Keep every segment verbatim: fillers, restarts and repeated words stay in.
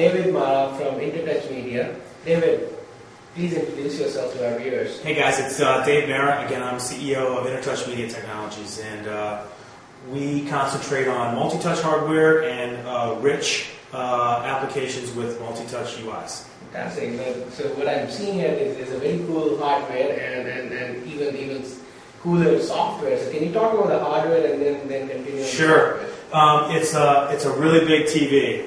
David Mara from Intertouch Media. David, please introduce yourself to our viewers. Hey guys, it's uh, Dave Mara. Again, I'm C E O of Intertouch Media Technologies, and uh, we concentrate on multi-touch hardware and uh, rich uh, applications with multi-touch U Is. Fantastic. So what I'm seeing here is, is a very cool hardware and, and, and even even cooler software. So can you talk about the hardware and then, then continue? Sure. Um, it's a it's a really big T V.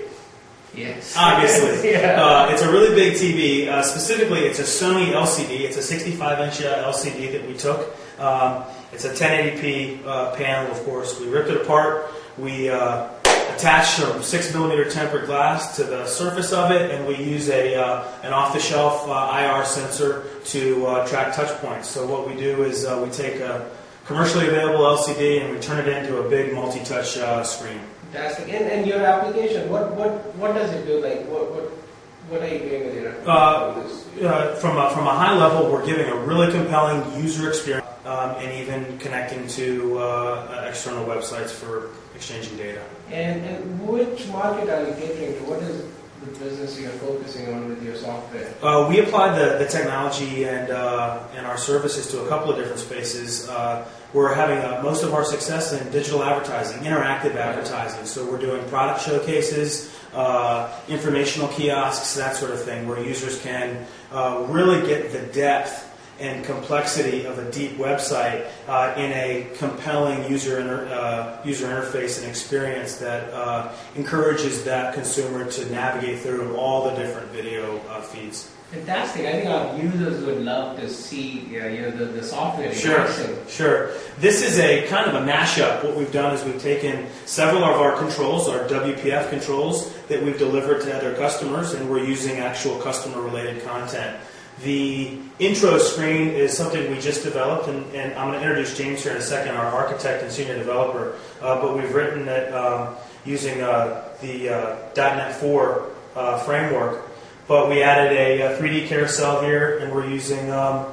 Yes. Obviously. yeah. uh, it's a really big T V. Uh, specifically, it's a Sony L C D. It's a sixty-five inch L C D that we took. Um, it's a ten eighty p uh, panel, of course. We ripped it apart. We uh, attached some six millimeter tempered glass to the surface of it, and we use a uh, an off-the-shelf uh, I R sensor to uh, track touch points. So what we do is uh, we take a commercially available L C D and we turn it into a big multi-touch uh, screen. Fantastic. And, and your application, what, what, what does it do? Like, what, what, what are you doing with it? Uh, uh, from, a, from a high level, we're giving a really compelling user experience um, and even connecting to uh, external websites for exchanging data. And, and which market are you catering to? What is the business you're focusing on with your software? Uh, we apply the, the technology and, uh, and our services to a couple of different spaces. Uh, we're having uh, most of our success in digital advertising, interactive advertising. So we're doing product showcases, uh, informational kiosks, that sort of thing, where users can uh, really get the depth and complexity of a deep website uh, in a compelling user inter uh, user interface and experience that uh, encourages that consumer to navigate through all the different video uh, feeds. Fantastic. I think our users would love to see uh, you know, the, the software. Sure, sure. This is a kind of a mashup. What we've done is we've taken several of our controls, our W P F controls, that we've delivered to other customers, and we're using actual customer-related content. The intro screen is something we just developed, and, and I'm going to introduce James here in a second, our architect and senior developer, uh, but we've written it um, using uh, the uh, dot net four uh, framework, but we added a, a three D carousel here, and we're using um,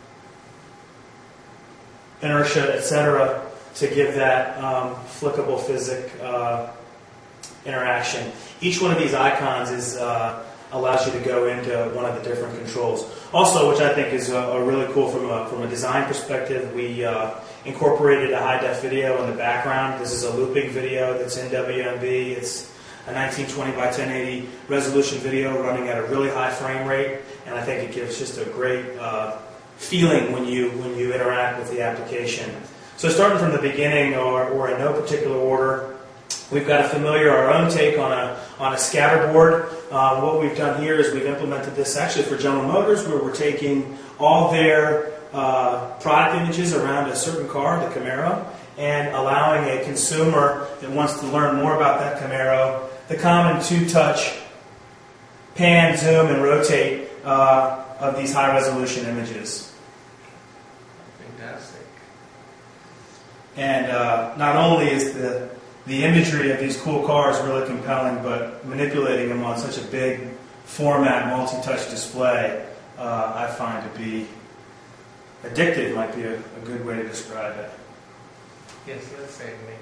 inertia, et cetera, to give that um, flickable physic uh, interaction. Each one of these icons is uh, allows you to go into one of the different controls. Also, which I think is uh, a really cool from a, from a design perspective, we uh, incorporated a high-def video in the background. This is a looping video that's in W M V. It's a nineteen twenty by ten eighty resolution video running at a really high frame rate, and I think it gives just a great uh, feeling when you when you interact with the application. So starting from the beginning, or, or in no particular order, we've got a familiar, our own take on a on a scatterboard. Uh, what we've done here is we've implemented this actually for General Motors, where we're taking all their uh, product images around a certain car, the Camaro, and allowing a consumer that wants to learn more about that Camaro the common two-touch pan, zoom, and rotate uh, of these high-resolution images. Fantastic. And uh, not only is the The imagery of these cool cars really compelling, but manipulating them on such a big format, multi-touch display, uh, I find to be addictive might be a, a good way to describe it. Yes, let's say it.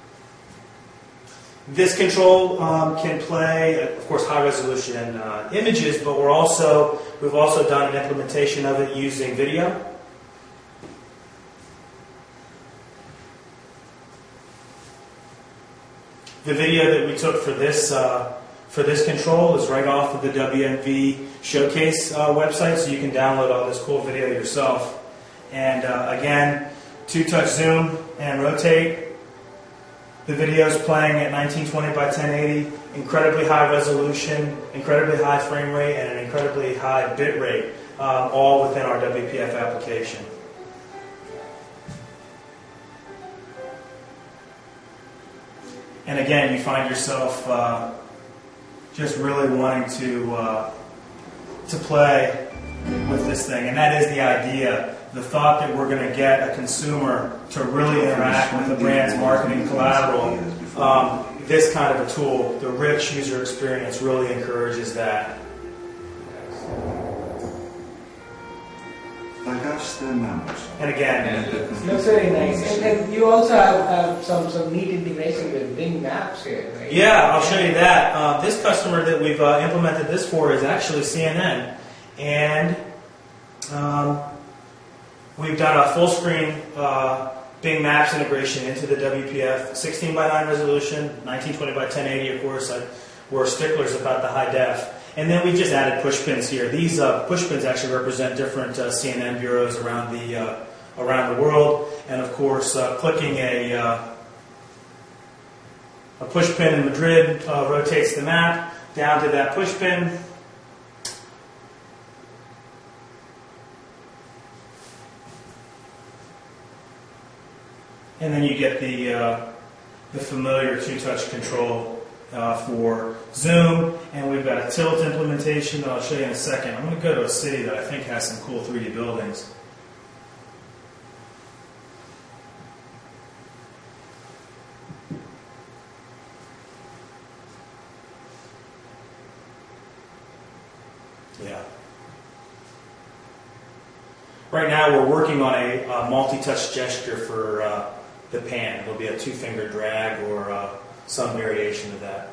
This control um, can play, of course, high-resolution uh, images, but we're also we've also done an implementation of it using video. The video that we took for this uh, for this control is right off of the W M V Showcase uh, website, so you can download all this cool video yourself. And uh, again, two-touch zoom and rotate. The video is playing at nineteen twenty by ten eighty, incredibly high resolution, incredibly high frame rate, and an incredibly high bit rate, um, all within our W P F application. And again, you find yourself uh, just really wanting to uh, to play with this thing, and that is the idea. The thought that we're going to get a consumer to really interact with the brand's marketing collateral. Um, this kind of a tool, the rich user experience, really encourages that. Like I touch the numbers. And again, And the It looks very nice. And, and you also have, have some, some neat integration with Bing Maps here, right? yeah, I'll show you that. Uh, this customer that we've uh, implemented this for is actually C N N. And um, we've done a full screen uh, Bing Maps integration into the W P F, sixteen by nine resolution, nineteen twenty by ten eighty, of course. I, we're sticklers about the high def. And then we just added push pins here. These uh, push pins actually represent different uh, C N N bureaus around the uh, around the world. And of course, uh, clicking a uh, a push pin in Madrid uh, rotates the map down to that push pin. And then you get the uh, the familiar two-touch control uh, for zoom, and we've got a tilt implementation that I'll show you in a second. I'm going to go to a city that I think has some cool three D buildings. Yeah. Right now we're working on a, a multi-touch gesture for uh, the pan. It'll be a two-finger drag or uh, some variation of that.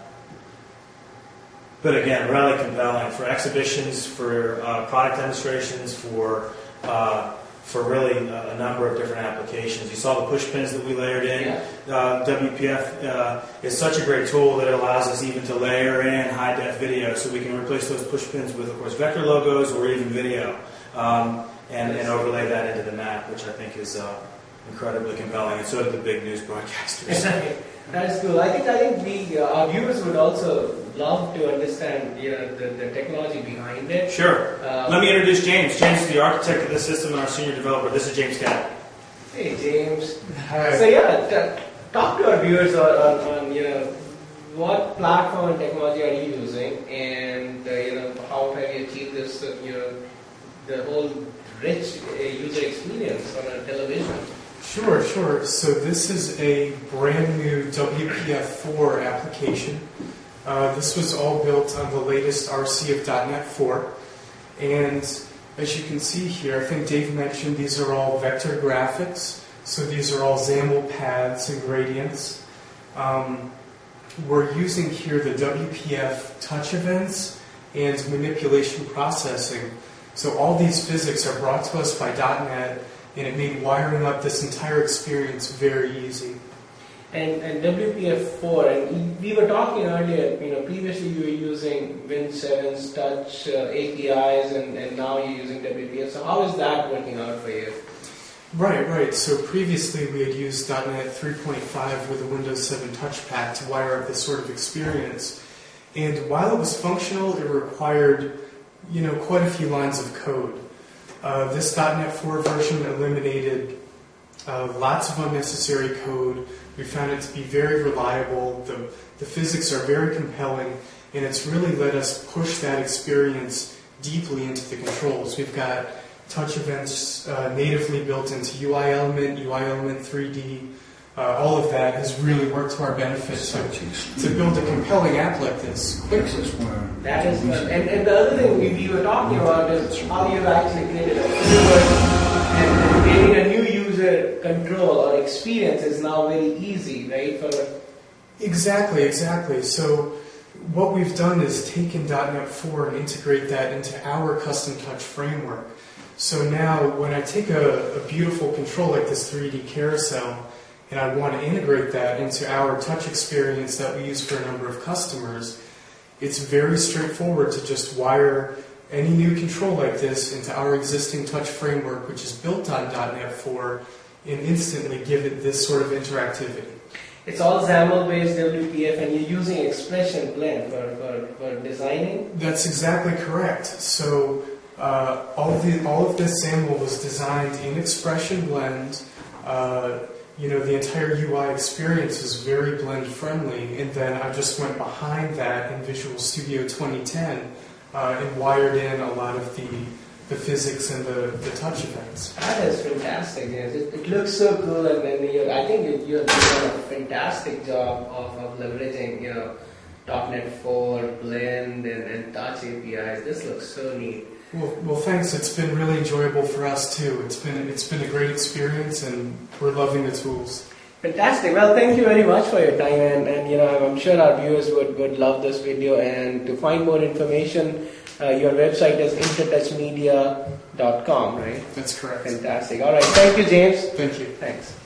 But again, really compelling for exhibitions, for uh, product demonstrations, for uh, for really a, a number of different applications. You saw the push pins that we layered in. Yeah. Uh, W P F uh, is such a great tool that it allows us even to layer in high-def video, so we can replace those push pins with, of course, vector logos or even video, um, and, and overlay that into the map, which I think is uh, incredibly compelling. And so do the big news broadcasters. That's cool. I think I think we uh, our viewers would also love to understand, you know, the, the technology behind it. Sure. Um, Let me introduce James. James is the architect of this system and our senior developer. This is James Cat. Hey, James. Hi. So yeah, t- talk to our viewers on, on, on you know what platform and technology are you using, and uh, you know how have you achieved this, uh, you know, the whole rich uh, user experience on a television. Sure, sure. So this is a brand new W P F four application. Uh, this was all built on the latest R C of dot net four. And as you can see here, I think Dave mentioned these are all vector graphics. So these are all XAML paths and gradients. Um, we're using here the W P F touch events and manipulation processing. So all these physics are brought to us by .NET, and it made wiring up this entire experience very easy. And, and W P F four, and we were talking earlier, you know, previously you were using Win seven's touch uh, A P Is, and, and now you're using W P F. So how is that working out for you? Right, right. So previously we had used .NET three point five with a Windows seven touchpad to wire up this sort of experience. And while it was functional, it required, you know, quite a few lines of code. Uh, this .NET four version eliminated uh, lots of unnecessary code. We found it to be very reliable. The, the physics are very compelling, and it's really let us push that experience deeply into the controls. We've got touch events uh, natively built into U I Element, U I Element three D. Uh, all of that has really worked to our benefit to, to build a compelling app like this quickly. That is good. And, and the other thing we, we were talking about is how you've actually created a framework, and creating a new user control or experience is now very easy, right? For Exactly, exactly. So what we've done is taken .NET four and integrate that into our custom touch framework. So now when I take a, a beautiful control like this three D carousel, and I want to integrate that into our touch experience that we use for a number of customers, it's very straightforward to just wire any new control like this into our existing touch framework, which is built on .NET four, and instantly give it this sort of interactivity. it's all XAML-based W P F, and you're using Expression Blend for, for, for designing? That's exactly correct. So uh, all, the, all of this XAML was designed in Expression Blend. Uh, You know, the entire U I experience is very blend friendly, and then I just went behind that in Visual Studio twenty ten uh, and wired in a lot of the the physics and the, the touch events. That is fantastic. Yes. It, it looks so cool, and then you're, I think you- you're doing a fantastic job of, of leveraging, you know, .NET four, Blend, and, and Touch A P Is. This looks so neat. Well, well, thanks. It's been really enjoyable for us too. It's been it's been a great experience, and we're loving the tools. Fantastic. Well, thank you very much for your time, and, and you know, I'm sure our viewers would, would love this video. And to find more information, uh, your website is intertouch media dot com, right? That's correct. Fantastic. All right. Thank you, James. Thank you. Thanks.